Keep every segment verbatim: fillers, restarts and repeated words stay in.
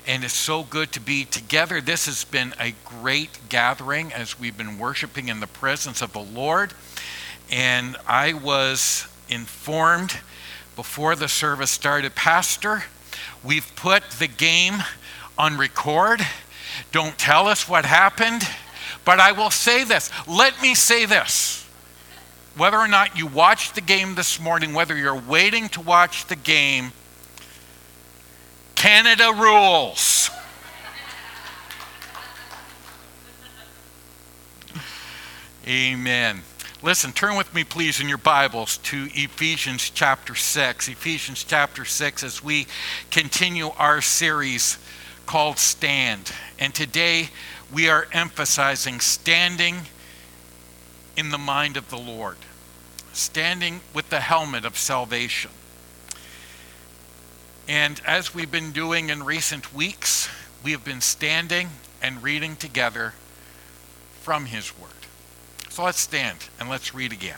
and it's so good to be together. This has been a great gathering as we've been worshiping in the presence of the Lord. And I was informed before the service started, Pastor, we've put the game on record. Don't tell us what happened, but I will say this. Let me say this. Whether or not you watched the game this morning, whether you're waiting to watch the game, Canada rules. Amen. Listen, turn with me, please, in your Bibles to Ephesians chapter six. Ephesians chapter six, as we continue our series called Stand. And today we are emphasizing standing in the mind of the Lord, standing with the helmet of salvation. And as we've been doing in recent weeks, we have been standing and reading together from His Word. So let's stand and let's read again.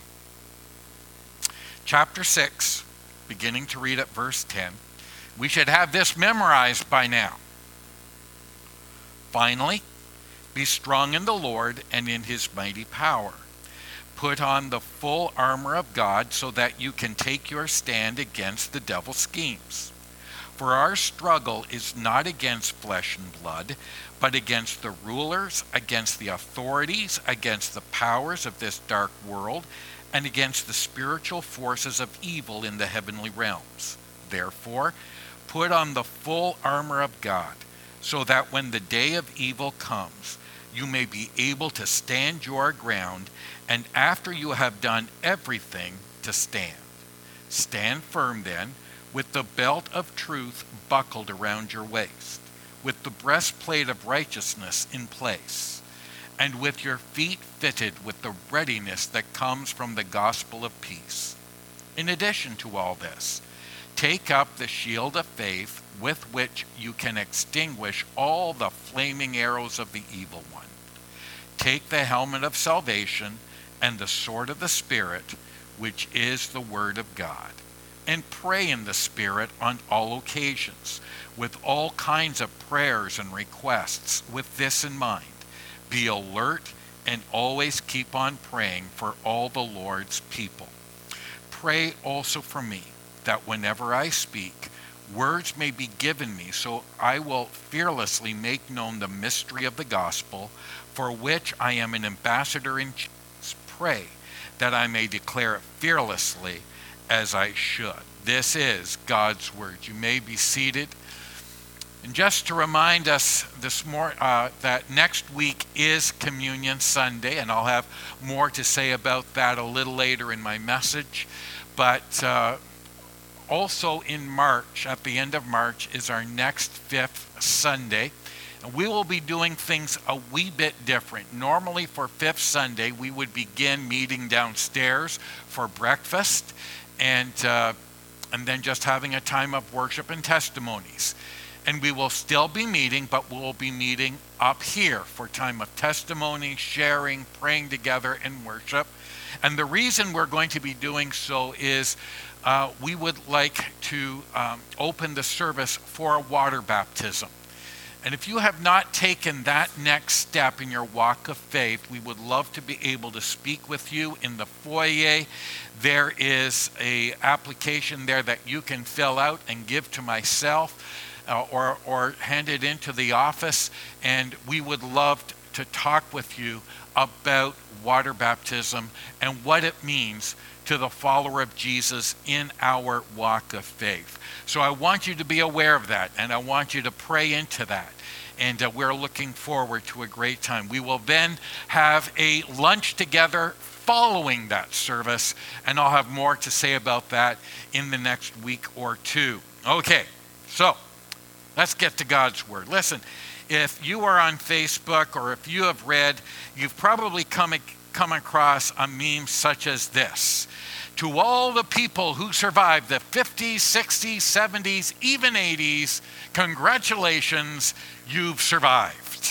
Chapter six, beginning to read at verse ten. We should have this memorized by now. Finally, be strong in the Lord and in His mighty power. Put on the full armor of God so that you can take your stand against the devil's schemes. For our struggle is not against flesh and blood, but against the rulers, against the authorities, against the powers of this dark world, and against the spiritual forces of evil in the heavenly realms. Therefore, put on the full armor of God, so that when the day of evil comes, you may be able to stand your ground, and after you have done everything, to stand. Stand firm then, with the belt of truth buckled around your waist, with the breastplate of righteousness in place, and with your feet fitted with the readiness that comes from the gospel of peace. In addition to all this, take up the shield of faith with which you can extinguish all the flaming arrows of the evil one. Take the helmet of salvation and the sword of the Spirit, which is the word of God. And pray in the Spirit on all occasions, with all kinds of prayers and requests. With this in mind, be alert and always keep on praying for all the Lord's people. Pray also for me, that whenever I speak, words may be given me, so I will fearlessly make known the mystery of the gospel, for which I am an ambassador in chains. Pray that I may declare it fearlessly as I should. This is God's word. You may be seated. And just to remind us this more uh, that next week is Communion Sunday, and I'll have more to say about that a little later in my message. But uh, also in March, at the end of March, is our next fifth Sunday. And we will be doing things a wee bit different. Normally for fifth Sunday, we would begin meeting downstairs for breakfast and uh, and then just having a time of worship and testimonies. And we will still be meeting, but we'll be meeting up here for time of testimony, sharing, praying together, and worship. And the reason we're going to be doing so is uh, we would like to um, open the service for a water baptism. And if you have not taken that next step in your walk of faith, we would love to be able to speak with you in the foyer. There is a application there that you can fill out and give to myself uh, or, or hand it into the office. And we would love to talk with you about water baptism and what it means to the follower of Jesus in our walk of faith. So I want you to be aware of that, and I want you to pray into that. And uh, we're looking forward to a great time. We will then have a lunch together following that service, and I'll have more to say about that in the next week or two. Okay, so let's get to God's Word. Listen, if you are on Facebook or if you have read, you've probably come come across a meme such as this. To all the people who survived the fifties, sixties, seventies, even eighties, congratulations, you've survived.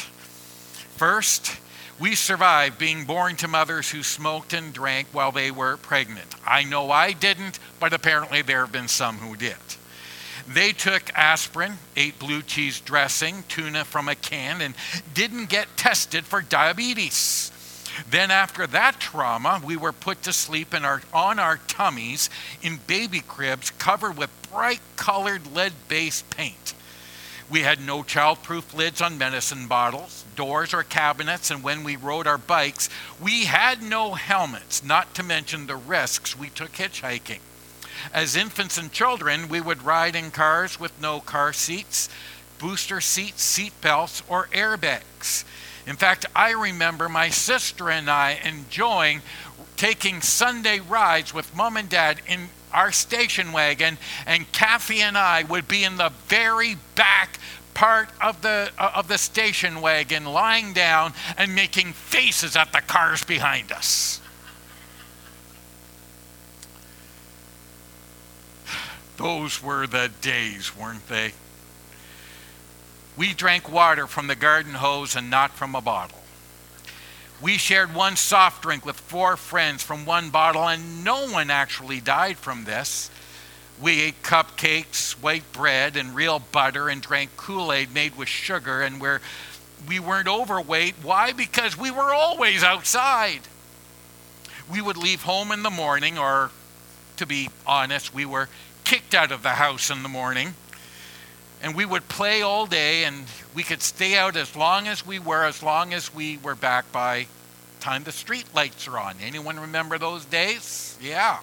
First, we survived being born to mothers who smoked and drank while they were pregnant. I know I didn't, but apparently there have been some who did. They took aspirin, ate blue cheese dressing, tuna from a can, and didn't get tested for diabetes. Then after that trauma, we were put to sleep in our, on our tummies in baby cribs covered with bright-colored lead-based paint. We had no child-proof lids on medicine bottles, doors, or cabinets, and when we rode our bikes, we had no helmets, not to mention the risks we took hitchhiking. As infants and children, we would ride in cars with no car seats, booster seats, seat belts, or airbags. In fact, I remember my sister and I enjoying taking Sunday rides with Mom and Dad in our station wagon, and Kathy and I would be in the very back part of the uh, of the station wagon, lying down and making faces at the cars behind us. Those were the days, weren't they? We drank water from the garden hose and not from a bottle. We shared one soft drink with four friends from one bottle, and no one actually died from this. We ate cupcakes, white bread, and real butter, and drank Kool-Aid made with sugar, and we're, we weren't overweight. Why? Because we were always outside. We would leave home in the morning, or to be honest, we were kicked out of the house in the morning. And we would play all day, and we could stay out as long as we were, as long as we were back by time the street lights are on. Anyone remember those days? Yeah.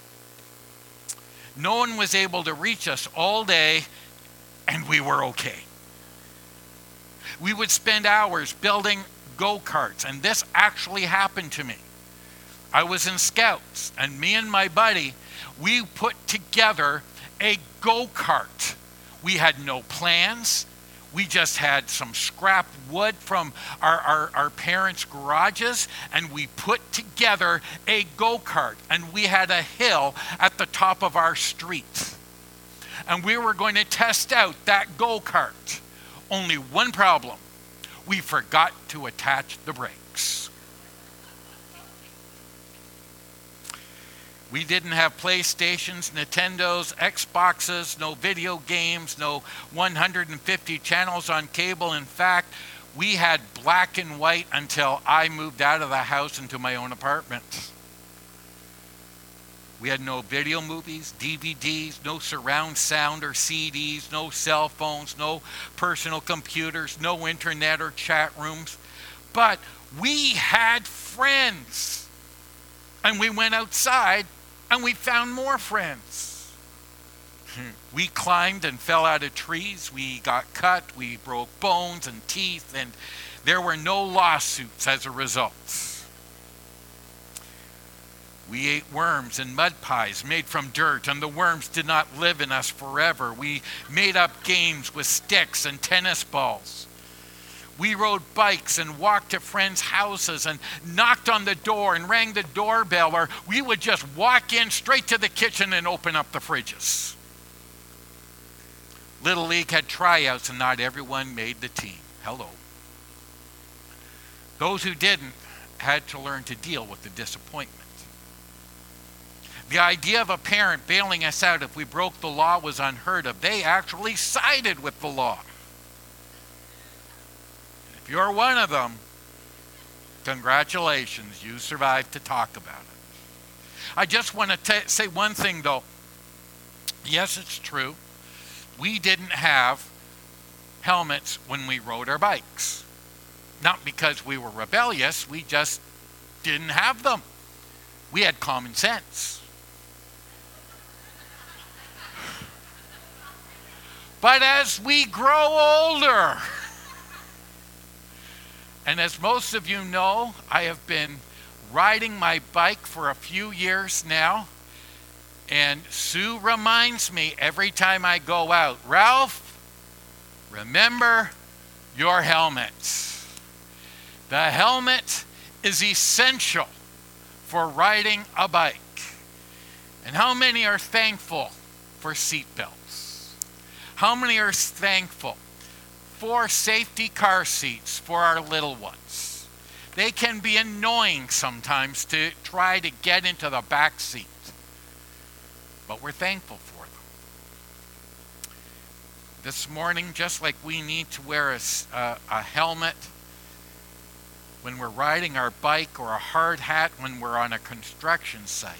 No one was able to reach us all day, and we were okay. We would spend hours building go-karts, and this actually happened to me. I was in Scouts, and me and my buddy, we put together a go-kart. We had no plans. We just had some scrap wood from our, our, our parents' garages, and we put together a go-kart, and we had a hill at the top of our street. And we were going to test out that go-kart. Only one problem. We forgot to attach the brakes. We didn't have PlayStations, Nintendos, Xboxes, no video games, no one hundred fifty channels on cable. In fact, we had black and white until I moved out of the house into my own apartment. We had no video movies, D V Ds, no surround sound or C Ds, no cell phones, no personal computers, no internet or chat rooms. But we had friends. And we went outside and we found more friends. We climbed and fell out of trees. We got cut. We broke bones and teeth. And there were no lawsuits as a result. We ate worms and mud pies made from dirt, and the worms did not live in us forever. We made up games with sticks and tennis balls. We rode bikes and walked to friends' houses and knocked on the door and rang the doorbell, or we would just walk in straight to the kitchen and open up the fridges. Little League had tryouts and not everyone made the team. Hello. Those who didn't had to learn to deal with the disappointment. The idea of a parent bailing us out if we broke the law was unheard of. They actually sided with the law. If you're one of them, congratulations, you survived to talk about it. I just want to t- say one thing though. Yes, it's true. We didn't have helmets when we rode our bikes. Not because we were rebellious, we just didn't have them. We had common sense. But as we grow older, and as most of you know, I have been riding my bike for a few years now, and Sue reminds me every time I go out, Ralph, remember your helmet. The helmet is essential for riding a bike. And how many are thankful for seat belts? How many are thankful for safety car seats for our little ones? They can be annoying sometimes to try to get into the back seat, but we're thankful for them. This morning, just like we need to wear a, a, a helmet when we're riding our bike, or a hard hat when we're on a construction site,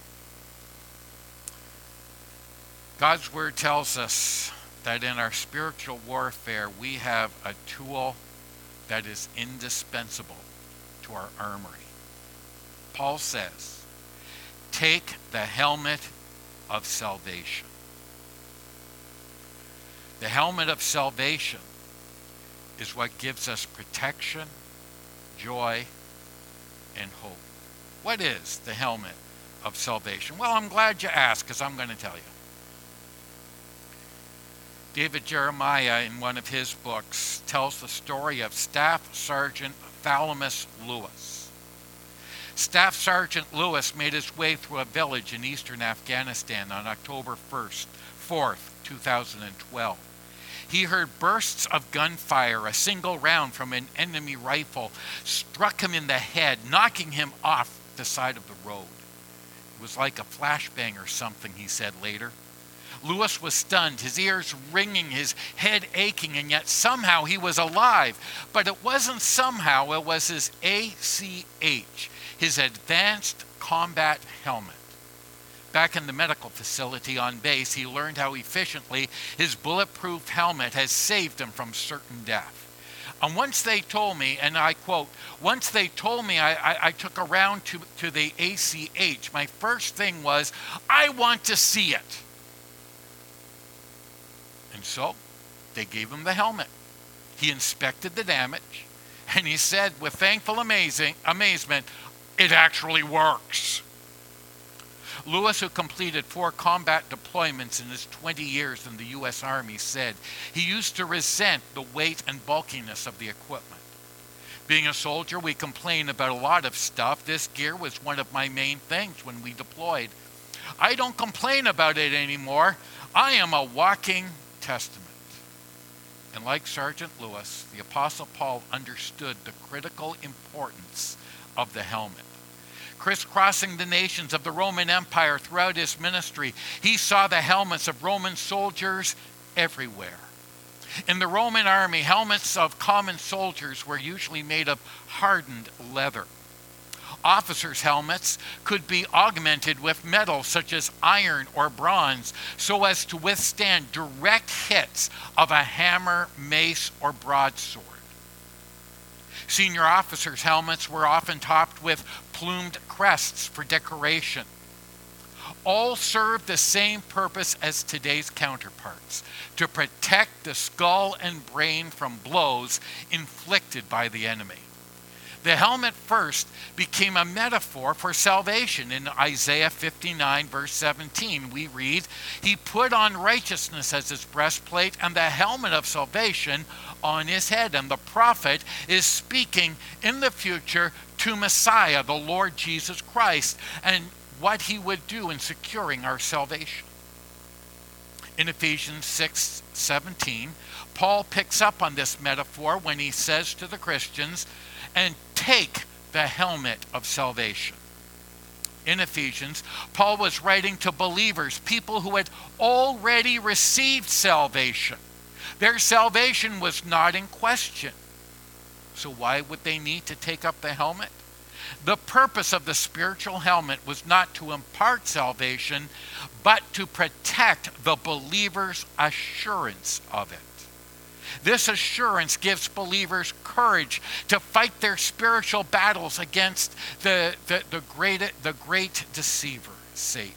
God's word tells us that in our spiritual warfare, we have a tool that is indispensable to our armory. Paul says, take the helmet of salvation. The helmet of salvation is what gives us protection, joy, and hope. What is the helmet of salvation? Well, I'm glad you asked, because I'm going to tell you. David Jeremiah, in one of his books, tells the story of Staff Sergeant Thalamus Lewis. Staff Sergeant Lewis made his way through a village in eastern Afghanistan on October first, fourth, two thousand twelve. He heard bursts of gunfire. A single round from an enemy rifle struck him in the head, knocking him off the side of the road. It was like a flashbang or something, he said later. Lewis was stunned, his ears ringing, his head aching, and yet somehow he was alive. But it wasn't somehow, it was his A C H, his Advanced Combat Helmet. Back in the medical facility on base, he learned how efficiently his bulletproof helmet has saved him from certain death. And once they told me, and I quote, once they told me I, I, I took a round to, to the A C H, my first thing was, I want to see it. And so they gave him the helmet. He inspected the damage, and he said with thankful amazing amazement, it actually works. Lewis, who completed four combat deployments in his twenty years in the U S Army, said he used to resent the weight and bulkiness of the equipment. Being a soldier, we complain about a lot of stuff. This gear was one of my main things when we deployed. I don't complain about it anymore. I am a walking testament. And like Sergeant Lewis, the Apostle Paul understood the critical importance of the helmet. Crisscrossing the nations of the Roman Empire throughout his ministry, he saw the helmets of Roman soldiers everywhere. In the Roman army, helmets of common soldiers were usually made of hardened leather. Officers' helmets could be augmented with metal such as iron or bronze so as to withstand direct hits of a hammer, mace, or broadsword. Senior officers' helmets were often topped with plumed crests for decoration. All served the same purpose as today's counterparts, to protect the skull and brain from blows inflicted by the enemy. The helmet first became a metaphor for salvation. In Isaiah fifty-nine, verse seventeen, we read, he put on righteousness as his breastplate and the helmet of salvation on his head. And the prophet is speaking in the future to Messiah, the Lord Jesus Christ, and what he would do in securing our salvation. In Ephesians six seventeen, Paul picks up on this metaphor when he says to the Christians, and take the helmet of salvation. In Ephesians, Paul was writing to believers, people who had already received salvation. Their salvation was not in question. So why would they need to take up the helmet? The purpose of the spiritual helmet was not to impart salvation, but to protect the believer's assurance of it. This assurance gives believers courage to fight their spiritual battles against the, the, the, great, the great deceiver, Satan.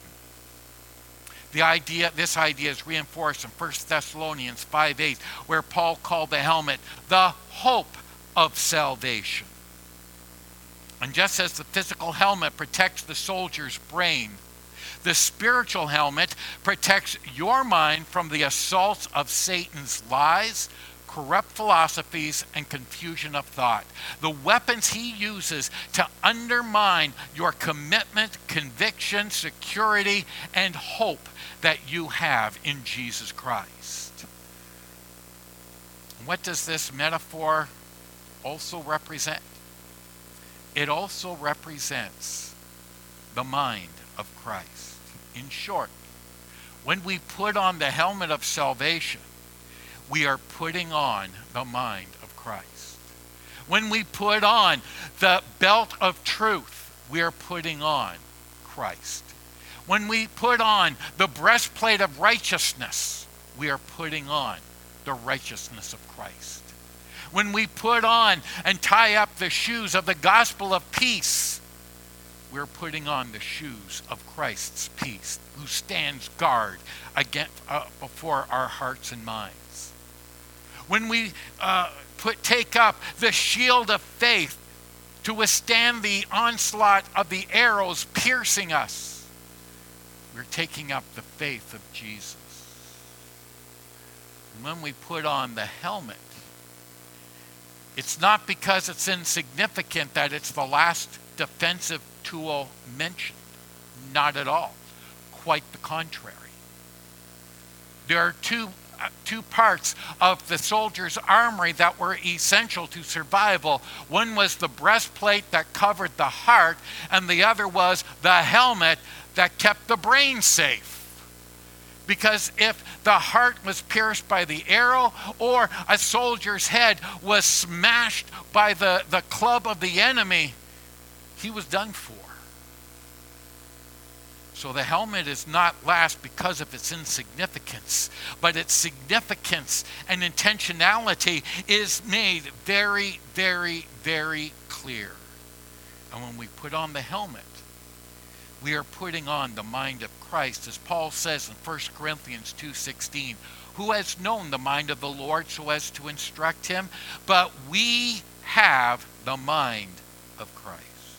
The idea, this idea is reinforced in First Thessalonians five eight, where Paul called the helmet the hope of salvation. And just as the physical helmet protects the soldier's brain, the spiritual helmet protects your mind from the assaults of Satan's lies, corrupt philosophies, and confusion of thought. The weapons he uses to undermine your commitment, conviction, security, and hope that you have in Jesus Christ. What does this metaphor also represent? It also represents the mind of Christ. In short, when we put on the helmet of salvation, we are putting on the mind of Christ. When we put on the belt of truth, we are putting on Christ. When we put on the breastplate of righteousness, we are putting on the righteousness of Christ. When we put on and tie up the shoes of the gospel of peace, we're putting on the shoes of Christ's peace, who stands guard against, uh, before our hearts and minds. When we uh, put take up the shield of faith to withstand the onslaught of the arrows piercing us, we're taking up the faith of Jesus. And when we put on the helmet, it's not because it's insignificant that it's the last defensive tool mentioned. Not at all. Quite the contrary. There are two, uh, two parts of the soldier's armory that were essential to survival. One was the breastplate that covered the heart, and the other was the helmet that kept the brain safe. Because if the heart was pierced by the arrow, or a soldier's head was smashed by the, the club of the enemy, he was done for. So the helmet is not last because of its insignificance, but its significance and intentionality is made very, very, very clear. And when we put on the helmet, we are putting on the mind of Christ. As Paul says in First Corinthians two sixteen, who has known the mind of the Lord so as to instruct him? But we have the mind of Christ.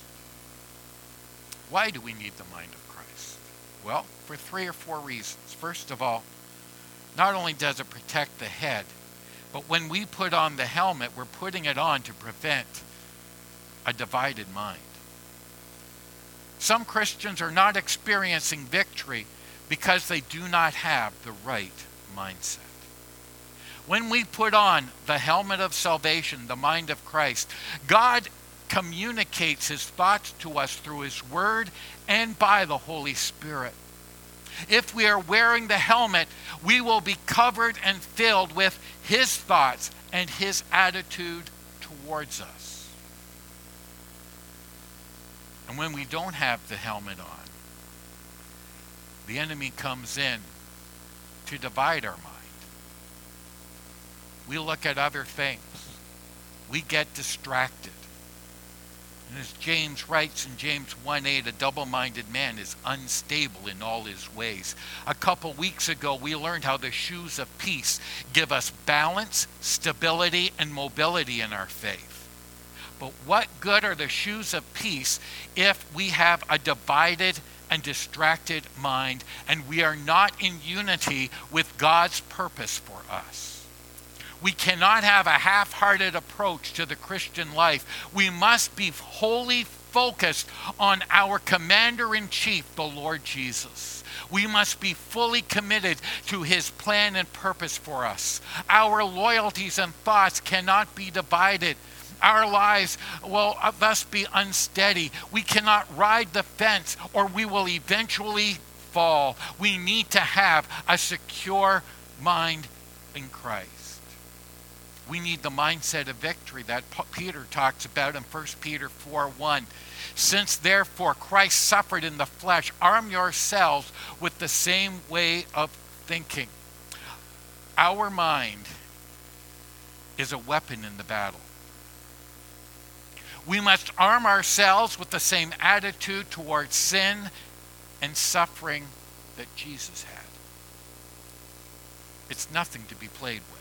Why do we need the mind of Christ? Well, for three or four reasons. First of all, not only does it protect the head, but when we put on the helmet, we're putting it on to prevent a divided mind. Some Christians are not experiencing victory because they do not have the right mindset. When we put on the helmet of salvation, the mind of Christ, God communicates his thoughts to us through his word and by the Holy Spirit. If we are wearing the helmet, we will be covered and filled with his thoughts and his attitude towards us. And when we don't have the helmet on, the enemy comes in to divide our mind. We look at other things. We get distracted. And as James writes in James one eight, a double-minded man is unstable in all his ways. A couple weeks ago, we learned how the shoes of peace give us balance, stability, and mobility in our faith. But what good are the shoes of peace if we have a divided and distracted mind and we are not in unity with God's purpose for us? We cannot have a half-hearted approach to the Christian life. We must be wholly focused on our commander-in-chief, the Lord Jesus. We must be fully committed to his plan and purpose for us. Our loyalties and thoughts cannot be divided. Our lives will thus be unsteady. We cannot ride the fence or we will eventually fall. We need to have a secure mind in Christ. We need the mindset of victory that Peter talks about in First Peter four one. Since therefore Christ suffered in the flesh, arm yourselves with the same way of thinking. Our mind is a weapon in the battle. We must arm ourselves with the same attitude towards sin and suffering that Jesus had. It's nothing to be played with.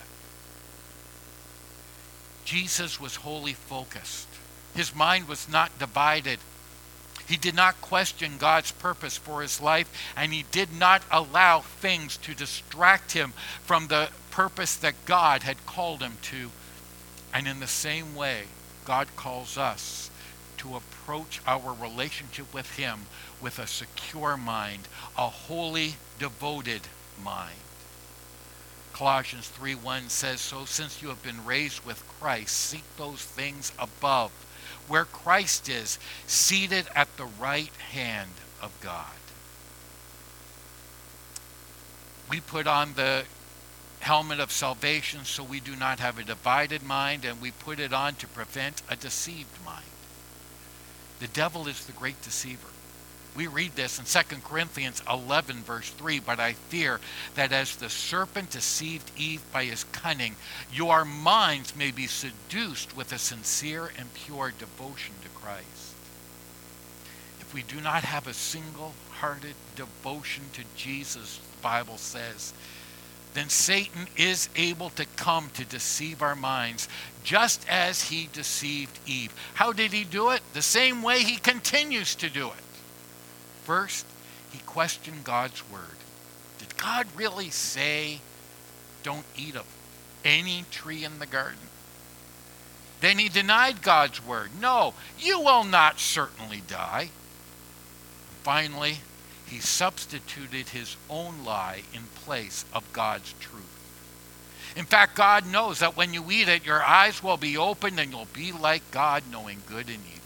Jesus was wholly focused. His mind was not divided. He did not question God's purpose for his life, and he did not allow things to distract him from the purpose that God had called him to. And in the same way, God calls us to approach our relationship with him with a secure mind, a wholly devoted mind. Colossians three one says, so since you have been raised with Christ, seek those things above, where Christ is, seated at the right hand of God. We put on the helmet of salvation so we do not have a divided mind, and we put it on to prevent a deceived mind. The devil is the great deceiver. We read this in Second Corinthians eleven, verse three, but I fear that as the serpent deceived Eve by his cunning, your minds may be seduced with a sincere and pure devotion to Christ. If we do not have a single-hearted devotion to Jesus, the Bible says, then Satan is able to come to deceive our minds, just as he deceived Eve. How did he do it? The same way he continues to do it. First, he questioned God's word. Did God really say, don't eat of any tree in the garden? Then he denied God's word. No, you will not certainly die. Finally, he substituted his own lie in place of God's truth. In fact, God knows that when you eat it, your eyes will be opened and you'll be like God, knowing good and evil.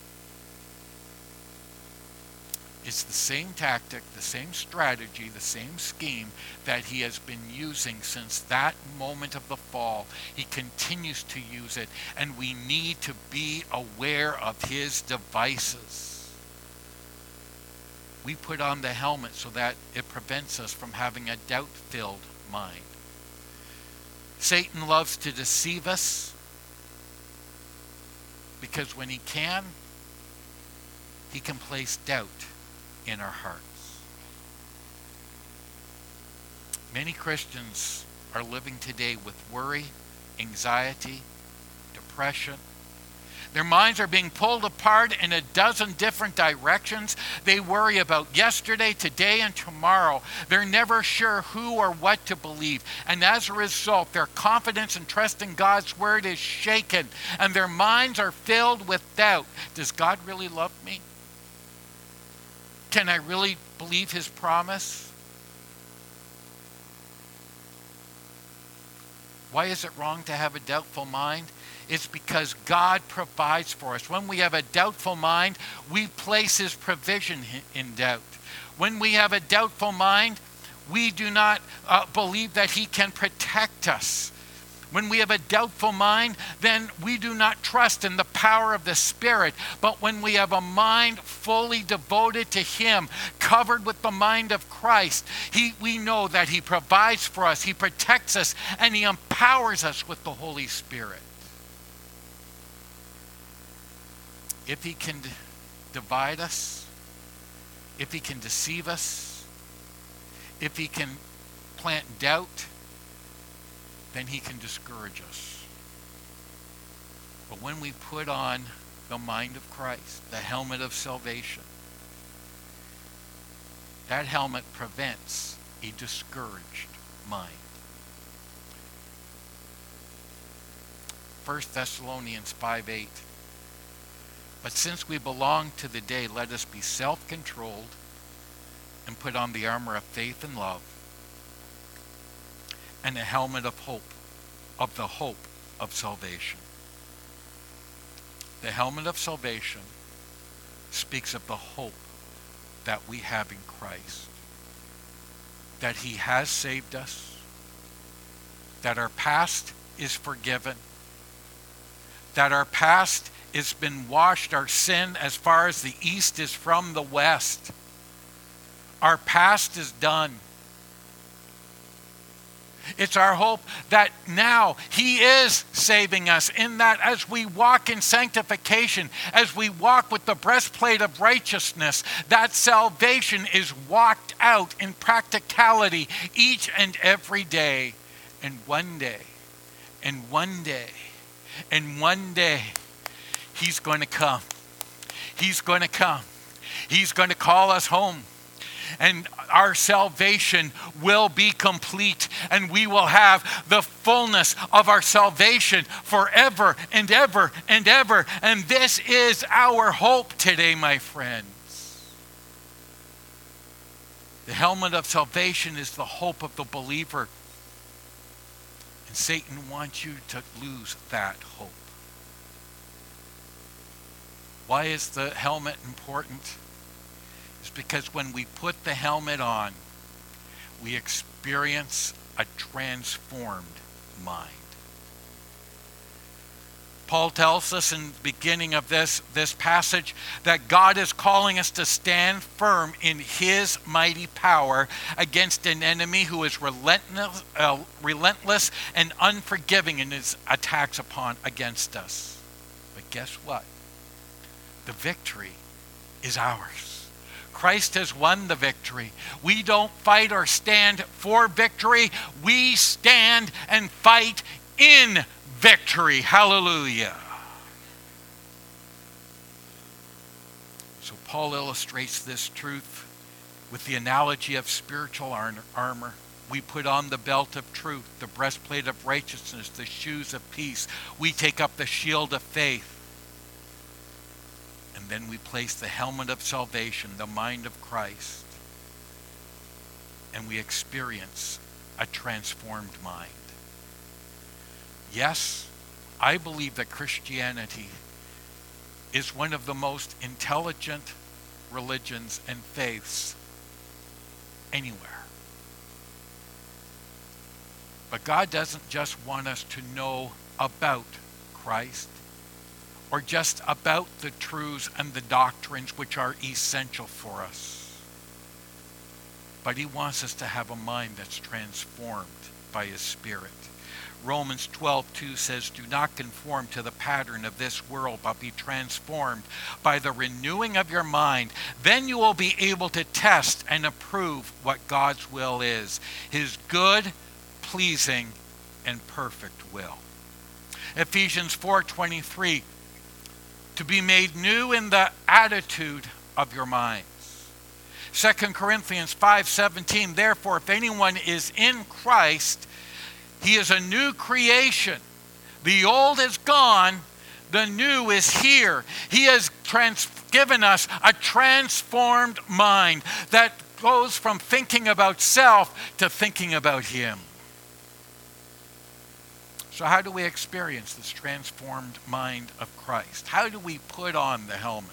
It's the same tactic, the same strategy, the same scheme that he has been using since that moment of the fall. He continues to use it, and we need to be aware of his devices. We put on the helmet so that it prevents us from having a doubt-filled mind. Satan loves to deceive us because when he can, he can place doubt in our hearts. Many Christians are living today with worry, anxiety, depression. Their minds are being pulled apart in a dozen different directions. They worry about yesterday, today, and tomorrow. They're never sure who or what to believe. And as a result, their confidence and trust in God's word is shaken, and their minds are filled with doubt. Does God really love me? Can I really believe his promise? Why is it wrong to have a doubtful mind? It's because God provides for us. When we have a doubtful mind, we place his provision in doubt. When we have a doubtful mind, we do not uh, believe that he can protect us. When we have a doubtful mind, then we do not trust in the power of the Spirit. But when we have a mind fully devoted to him, covered with the mind of Christ, he, we know that he provides for us, he protects us, and he empowers us with the Holy Spirit. If he can d- divide us, if he can deceive us, if he can plant doubt, then he can discourage us. But when we put on the mind of Christ, the helmet of salvation, that helmet prevents a discouraged mind. First Thessalonians five eight. But since we belong to the day, let us be self-controlled and put on the armor of faith and love, and a helmet of hope, of the hope of salvation. The helmet of salvation speaks of the hope that we have in Christ, that he has saved us, that our past is forgiven, that our past has been washed, our sin as far as the east is from the west. Our past is done. It's our hope that now he is saving us, in that as we walk in sanctification, as we walk with the breastplate of righteousness, that salvation is walked out in practicality each and every day. And one day, and one day, and one day, he's going to come. He's going to come. He's going to call us home. And our salvation will be complete, and we will have the fullness of our salvation forever and ever and ever. And this is our hope today, my friends. The helmet of salvation is the hope of the believer. And Satan wants you to lose that hope. Why is the helmet important? It's because when we put the helmet on, we experience a transformed mind. Paul tells us in the beginning of this, this passage that God is calling us to stand firm in his mighty power against an enemy who is relentless, uh, relentless and unforgiving in his attacks upon against us. But guess what? The victory is ours. Christ has won the victory. We don't fight or stand for victory. We stand and fight in victory. Hallelujah. So Paul illustrates this truth with the analogy of spiritual armor. We put on the belt of truth, the breastplate of righteousness, the shoes of peace. We take up the shield of faith. And then we place the helmet of salvation, the mind of Christ. And we experience a transformed mind. Yes, I believe that Christianity is one of the most intelligent religions and faiths anywhere. But God doesn't just want us to know about Christ or just about the truths and the doctrines which are essential for us. But he wants us to have a mind that's transformed by his Spirit. Romans twelve two says, do not conform to the pattern of this world, but be transformed by the renewing of your mind. Then you will be able to test and approve what God's will is, his good, pleasing, and perfect will. Ephesians four twenty-three, to be made new in the attitude of your minds. Second Corinthians five seventeen, therefore, if anyone is in Christ, he is a new creation. The old is gone, the new is here. He has trans- given us a transformed mind that goes from thinking about self to thinking about him. So how do we experience this transformed mind of Christ? How do we put on the helmet?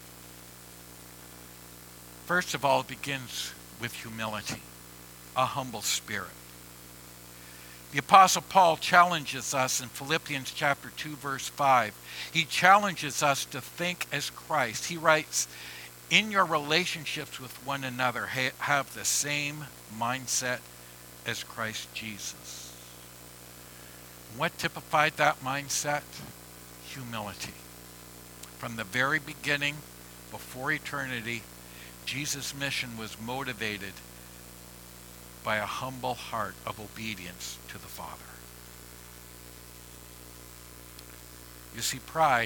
First of all, it begins with humility, a humble spirit. The Apostle Paul challenges us in Philippians chapter two, verse five. He challenges us to think as Christ. He writes, in your relationships with one another, ha- have the same mindset as Christ Jesus. What typified that mindset? Humility. From the very beginning, before eternity, Jesus' mission was motivated by a humble heart of obedience to the Father. You see, pride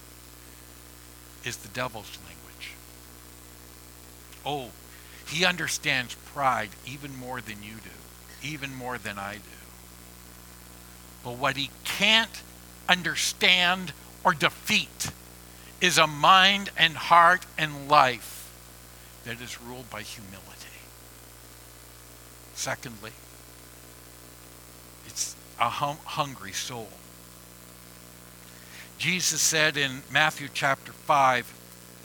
is the devil's language. Oh, he understands pride even more than you do, even more than I do. But what he can't understand or defeat is a mind and heart and life that is ruled by humility. Secondly, it's a hum- hungry soul. Jesus said in Matthew chapter five,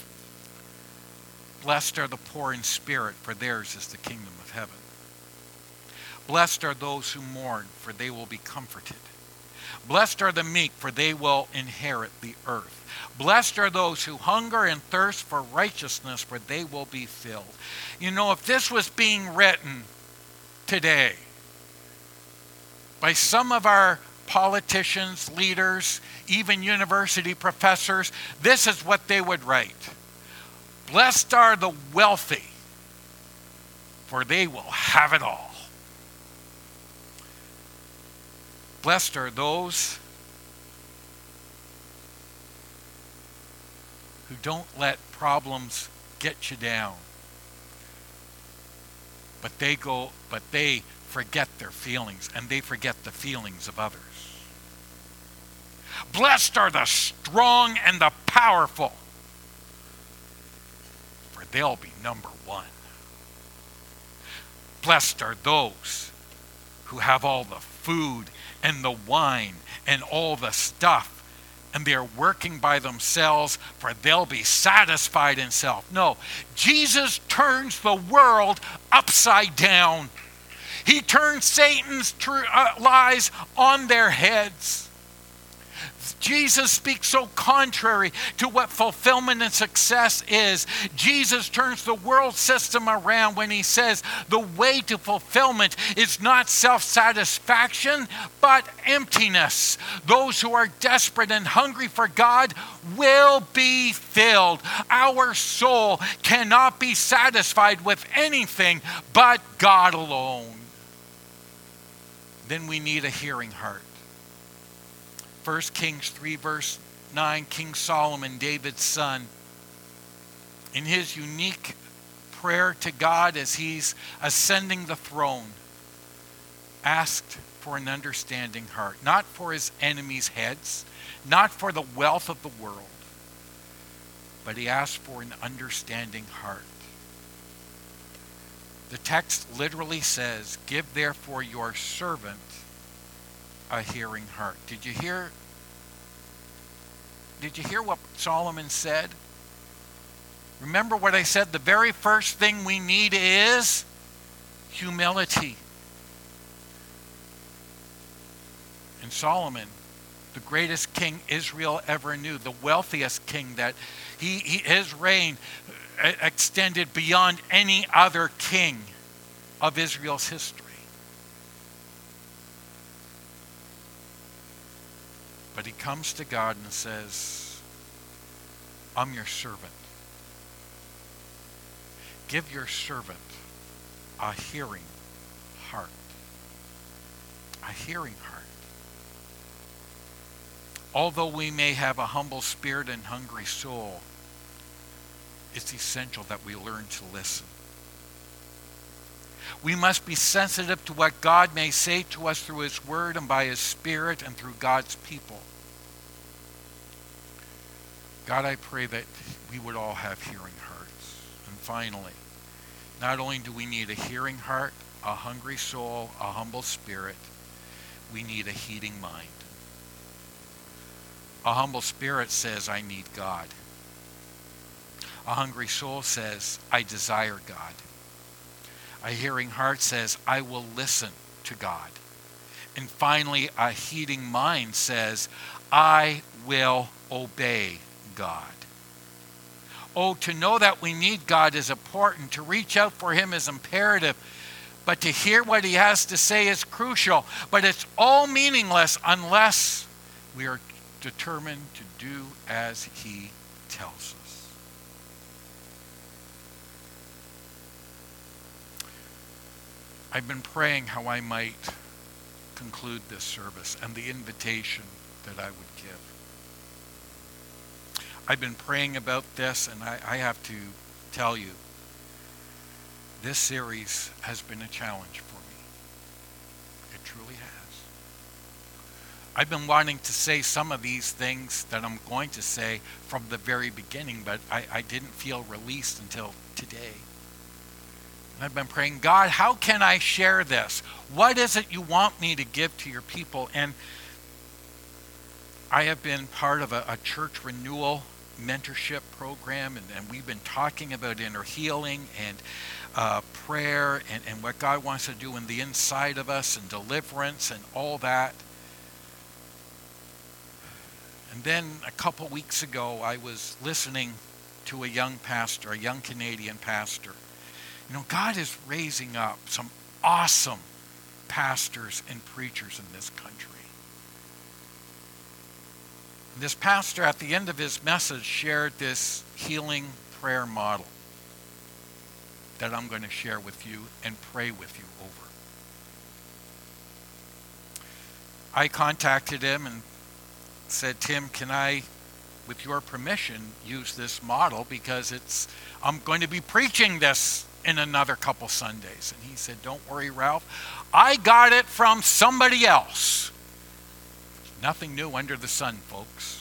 blessed are the poor in spirit, for theirs is the kingdom of heaven. Blessed are those who mourn, for they will be comforted. Blessed are the meek, for they will inherit the earth. Blessed are those who hunger and thirst for righteousness, for they will be filled. You know, if this was being written today by some of our politicians, leaders, even university professors, this is what they would write. Blessed are the wealthy, for they will have it all. Blessed are those who don't let problems get you down. But they go, but they forget their feelings, and they forget the feelings of others. Blessed are the strong and the powerful, for they'll be number one. Blessed are those who have all the food and the wine and all the stuff, and they're working by themselves, for they'll be satisfied in self. No, Jesus turns the world upside down. He turns Satan's true, uh, lies on their heads. Jesus speaks so contrary to what fulfillment and success is. Jesus turns the world system around when he says the way to fulfillment is not self-satisfaction, but emptiness. Those who are desperate and hungry for God will be filled. Our soul cannot be satisfied with anything but God alone. Then we need a hearing heart. First Kings three, verse nine, King Solomon, David's son, in his unique prayer to God as he's ascending the throne, asked for an understanding heart, not for his enemies' heads, not for the wealth of the world, but he asked for an understanding heart. The text literally says, "Give therefore your servant a hearing heart." Did you hear? Did you hear what Solomon said? Remember what I said, the very first thing we need is humility. And Solomon, the greatest king Israel ever knew, the wealthiest king, that he, he his reign extended beyond any other king of Israel's history. But he comes to God and says, "I'm your servant. Give your servant a hearing heart." A hearing heart. Although we may have a humble spirit and hungry soul, it's essential that we learn to listen. We must be sensitive to what God may say to us through his word and by his Spirit and through God's people. God, I pray that we would all have hearing hearts. And finally, not only do we need a hearing heart, a hungry soul, a humble spirit, we need a heeding mind. A humble spirit says, "I need God." A hungry soul says, "I desire God." A hearing heart says, "I will listen to God." And finally, a heeding mind says, "I will obey God." Oh, to know that we need God is important. To reach out for him is imperative. But to hear what he has to say is crucial. But it's all meaningless unless we are determined to do as he tells us. I've been praying how I might conclude this service and the invitation that I would give. I've been praying about this, and I, I have to tell you, this series has been a challenge for me. It truly has. I've been wanting to say some of these things that I'm going to say from the very beginning, but I, I didn't feel released until today. And I've been praying, God, how can I share this? What is it you want me to give to your people? And I have been part of a, a church renewal mentorship program, and, and we've been talking about inner healing and uh, prayer and, and what God wants to do in the inside of us and deliverance and all that. And then a couple weeks ago, I was listening to a young pastor, a young Canadian pastor. You know, God is raising up some awesome pastors and preachers in this country. And this pastor, at the end of his message, shared this healing prayer model that I'm going to share with you and pray with you over. I contacted him and said, "Tim, can I, with your permission, use this model, because it's I'm going to be preaching this in another couple Sundays." And he said, "Don't worry, Ralph. I got it from somebody else." Nothing new under the sun, folks.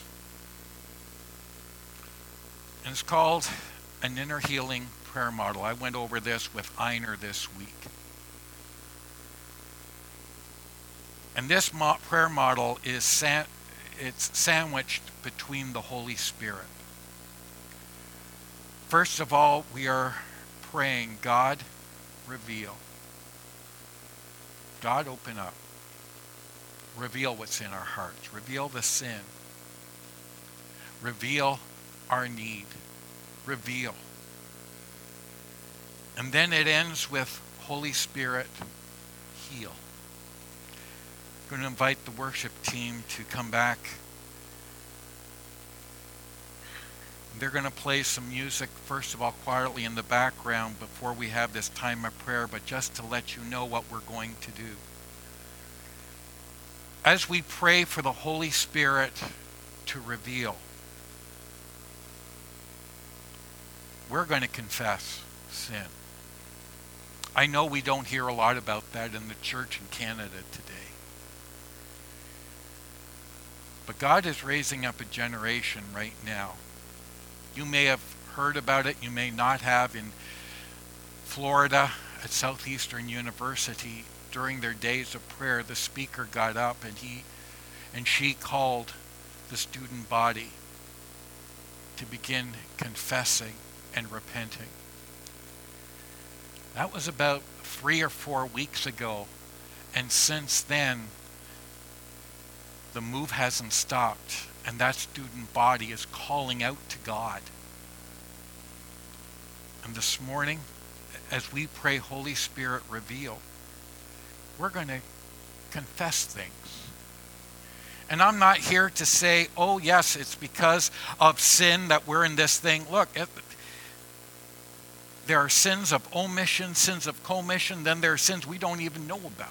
And it's called an inner healing prayer model. I went over this with Einar this week. And this mo- prayer model is san- it's sandwiched between the Holy Spirit. First of all, we are praying, God, reveal. God, open up. Reveal what's in our hearts. Reveal the sin. Reveal our need. Reveal. And then it ends with Holy Spirit, heal. I'm going to invite the worship team to come back. They're going to play some music, first of all, quietly in the background before we have this time of prayer, but just to let you know what we're going to do. As we pray for the Holy Spirit to reveal, we're going to confess sin. I know we don't hear a lot about that in the church in Canada today. But God is raising up a generation right now. You may have heard about it, you may not have. In Florida at Southeastern University, during their days of prayer, the speaker got up and he and she called the student body to begin confessing and repenting. That was about three or four weeks ago, and since then, the move hasn't stopped, and that student body is calling out to God. And this morning, as we pray, Holy Spirit, reveal, we're going to confess things. And I'm not here to say, oh yes, it's because of sin that we're in this thing. Look, it, there are sins of omission, sins of commission, then there are sins we don't even know about.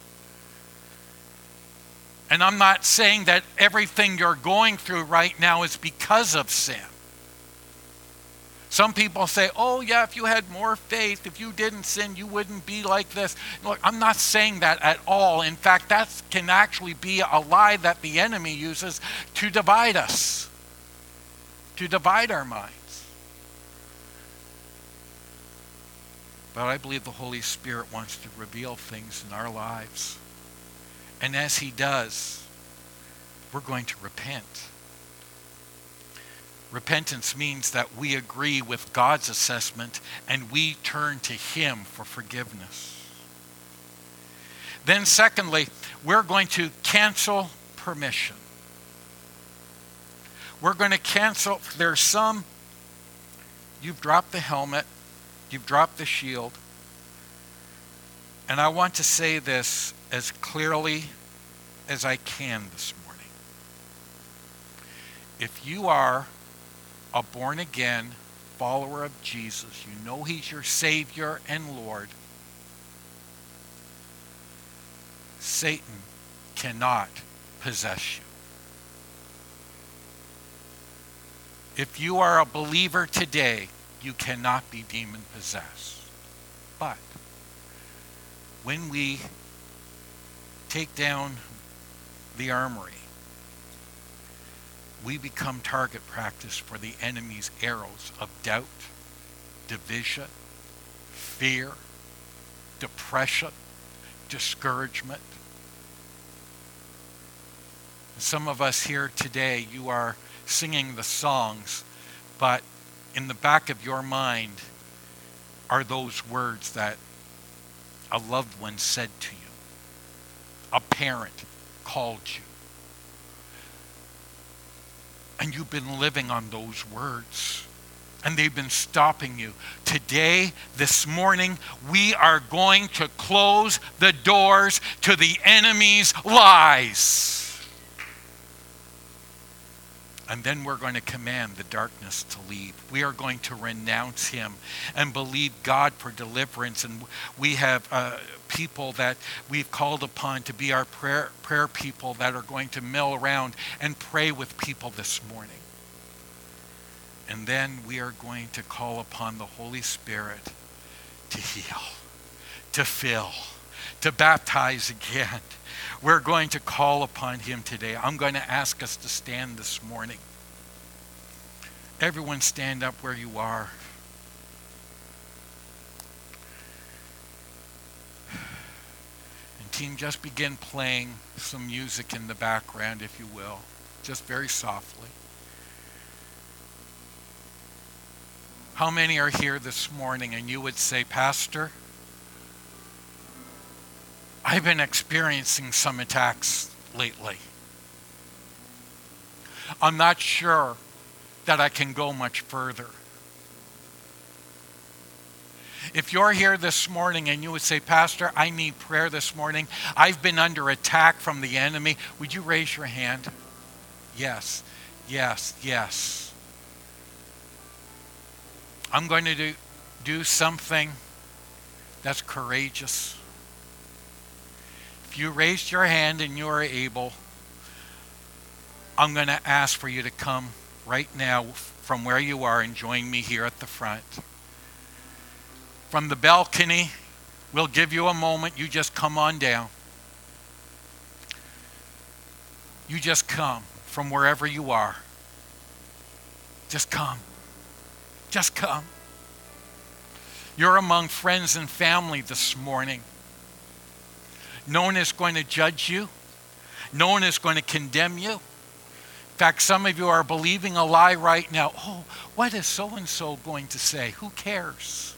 And I'm not saying that everything you're going through right now is because of sin. Some people say, oh yeah, if you had more faith, if you didn't sin, you wouldn't be like this. Look, I'm not saying that at all. In fact, that can actually be a lie that the enemy uses to divide us, to divide our minds. But I believe the Holy Spirit wants to reveal things in our lives. And as he does, we're going to repent. Repentance means that we agree with God's assessment and we turn to him for forgiveness. Then secondly, we're going to cancel permission. We're going to cancel, there's some, you've dropped the helmet, you've dropped the shield, and I want to say this as clearly as I can this morning. If you are a born-again follower of Jesus, you know he's your Savior and Lord, Satan cannot possess you. If you are a believer today, you cannot be demon-possessed. But when we take down the armory, we become target practice for the enemy's arrows of doubt, division, fear, depression, discouragement. Some of us here today, you are singing the songs, but in the back of your mind are those words that a loved one said to you, a parent called you. And you've been living on those words. And they've been stopping you. Today, this morning, we are going to close the doors to the enemy's lies. And then we're going to command the darkness to leave. We are going to renounce him and believe God for deliverance. And we have uh, people that we've called upon to be our prayer, prayer people that are going to mill around and pray with people this morning. And then we are going to call upon the Holy Spirit to heal, to fill, to baptize again. We're going to call upon him today. I'm going to ask us to stand this morning. Everyone stand up where you are. And team, just begin playing some music in the background, if you will. Just very softly. How many are here this morning and you would say, Pastor, I've been experiencing some attacks lately. I'm not sure that I can go much further. If you're here this morning and you would say, Pastor, I need prayer this morning. I've been under attack from the enemy. Would you raise your hand? Yes, yes, yes. I'm going to do, do something that's courageous. If you raised your hand and you are able, I'm going to ask for you to come right now from where you are and join me here at the front. From the balcony, we'll give you a moment. You just come on down. You just come from wherever you are. Just come. Just come. You're among friends and family this morning. No one is going to judge you. No one is going to condemn you. In fact, some of you are believing a lie right now. Oh, what is so-and-so going to say? Who cares?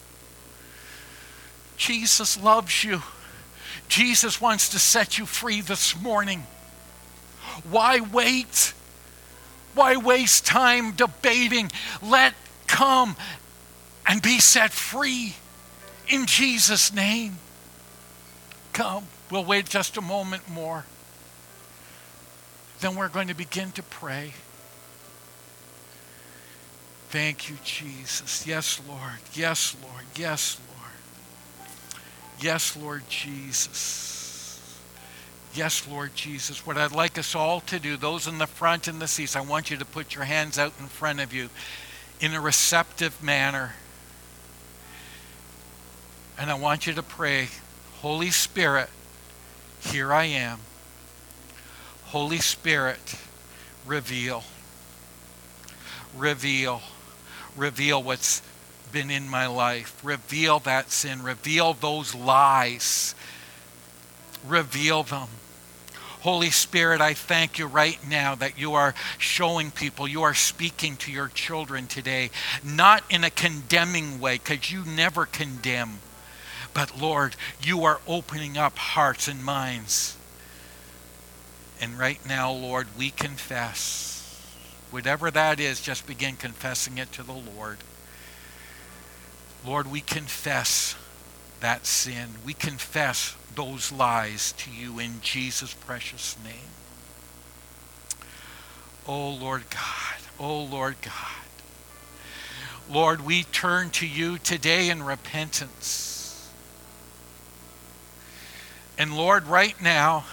Jesus loves you. Jesus wants to set you free this morning. Why wait? Why waste time debating? Let come and be set free in Jesus' name. Come. We'll wait just a moment more. Then we're going to begin to pray. Thank you, Jesus. Yes, Lord. Yes, Lord. Yes, Lord. Yes, Lord Jesus. Yes, Lord Jesus. What I'd like us all to do, those in the front and the seats, I want you to put your hands out in front of you in a receptive manner. And I want you to pray, Holy Spirit, here I am. Holy Spirit, reveal. Reveal. Reveal what's been in my life. Reveal that sin. Reveal those lies. Reveal them. Holy Spirit, I thank you right now that you are showing people, you are speaking to your children today, not in a condemning way, because you never condemn. But Lord, you are opening up hearts and minds. And right now, Lord, we confess. Whatever that is, just begin confessing it to the Lord. Lord, we confess that sin. We confess those lies to you in Jesus' precious name. Oh, Lord God. Oh, Lord God. Lord, we turn to you today in repentance. And Lord, right now,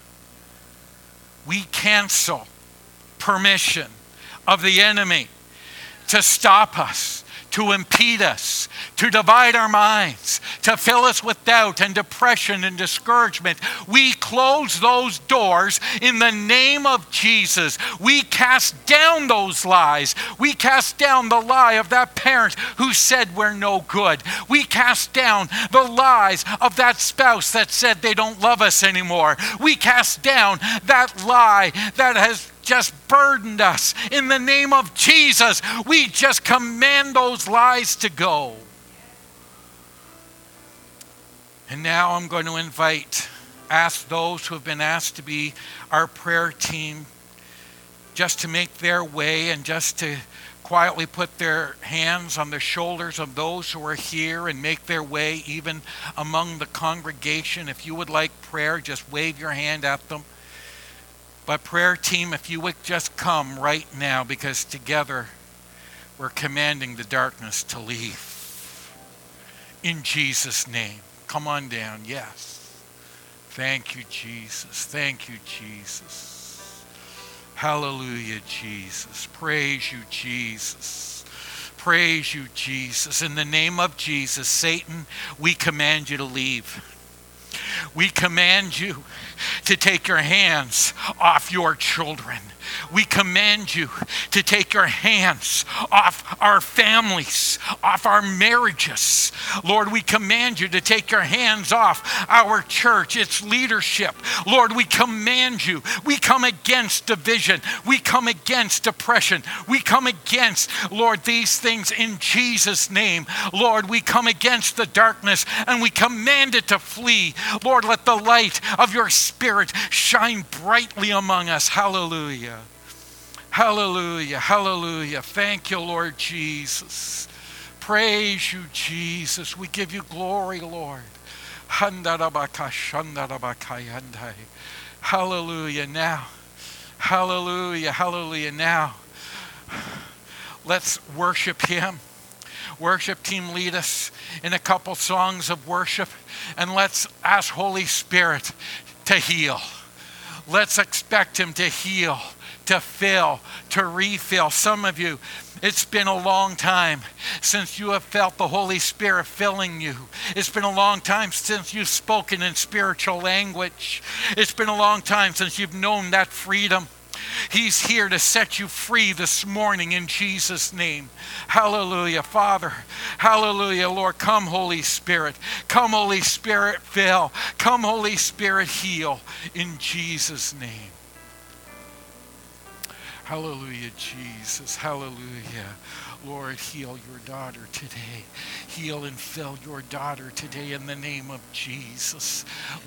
we cancel permission of the enemy to stop us, to impede us, to divide our minds, to fill us with doubt and depression and discouragement. We close those doors in the name of Jesus. We cast down those lies. We cast down the lie of that parent who said we're no good. We cast down the lies of that spouse that said they don't love us anymore. We cast down that lie that has just burdened us. In the name of Jesus, we just command those lies to go. And now I'm going to invite, ask those who have been asked to be our prayer team just to make their way and just to quietly put their hands on the shoulders of those who are here and make their way even among the congregation. If you would like prayer, just wave your hand at them. But prayer team, if you would just come right now, because together we're commanding the darkness to leave. In Jesus' name. Come on down. Yes. Thank you, Jesus. Thank you, Jesus. Hallelujah, Jesus. Praise you, Jesus. Praise you, Jesus. In the name of Jesus, Satan, we command you to leave. We command you to take your hands off your children. We command you to take your hands off our families, off our marriages. Lord, we command you to take your hands off our church, its leadership. Lord, we command you. We come against division. We come against depression. We come against, Lord, these things in Jesus' name. Lord, we come against the darkness and we command it to flee. Lord, let the light of your Spirit shine brightly among us. Hallelujah. Hallelujah, hallelujah. Thank you, Lord Jesus. Praise you, Jesus. We give you glory, Lord. Hallelujah. Now, hallelujah, hallelujah. Now, let's worship him. Worship team, lead us in a couple songs of worship, and let's ask Holy Spirit to heal. Let's expect him to heal, to fill, to refill. Some of you, it's been a long time since you have felt the Holy Spirit filling you. It's been a long time since you've spoken in spiritual language. It's been a long time since you've known that freedom. He's here to set you free this morning in Jesus' name. Hallelujah, Father. Hallelujah, Lord. Come, Holy Spirit. Come, Holy Spirit, fill. Come, Holy Spirit, heal in Jesus' name. Hallelujah, Jesus. Hallelujah. Lord, heal your daughter today. Heal and fill your daughter today in the name of Jesus.